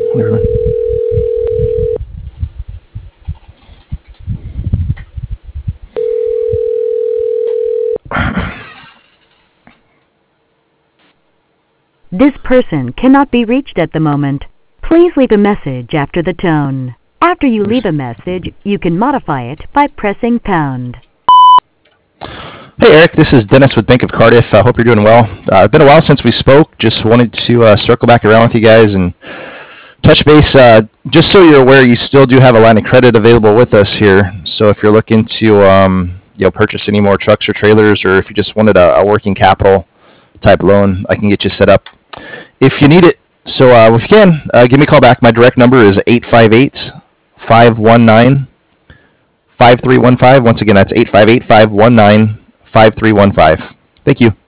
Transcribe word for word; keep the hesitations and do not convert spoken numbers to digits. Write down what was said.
Whatever. This person cannot be reached at the moment. Please leave a message after the tone. After you leave a message, you can modify it by pressing pound. Hey Eric, this is Dennis with Bank of Cardiff. I hope you're doing well. Uh, it's been a while since we spoke. Just wanted to uh, circle back around with you guys and touch base. Uh, just so you're aware, you still do have a line of credit available with us here. So if you're looking to um, you know, purchase any more trucks or trailers, or if you just wanted a, a working capital type loan, I can get you set up if you need it. So uh, if you can, uh, give me a call back. My direct number is eight five eight, five one nine, five three one five. Once again, that's eight five eight, five one nine, five three one five. Thank you.